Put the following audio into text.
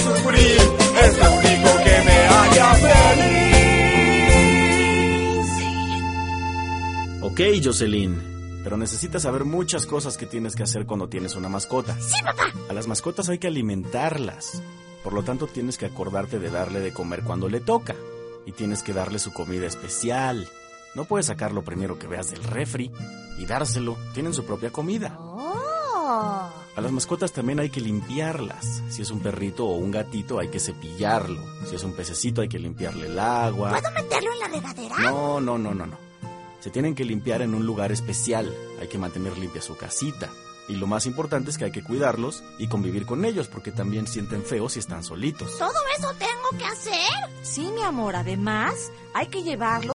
sufrir, es lo único que me haría feliz. Ok, Jocelyn, pero necesitas saber muchas cosas que tienes que hacer cuando tienes una mascota. ¡Sí, papá! A las mascotas hay que alimentarlas. Por lo tanto, tienes que acordarte de darle de comer cuando le toca. Y tienes que darle su comida especial. No puedes sacar lo primero que veas del refri y dárselo. Tienen su propia comida. ¡Oh! A las mascotas también hay que limpiarlas. Si es un perrito o un gatito, hay que cepillarlo. Si es un pececito, hay que limpiarle el agua. ¿Puedo meterlo en la regadera? No. Se tienen que limpiar en un lugar especial. Hay que mantener limpia su casita. Y lo más importante es que hay que cuidarlos y convivir con ellos, porque también sienten feo si están solitos. ¿Todo eso tengo que hacer? Sí, mi amor, además hay que llevarlo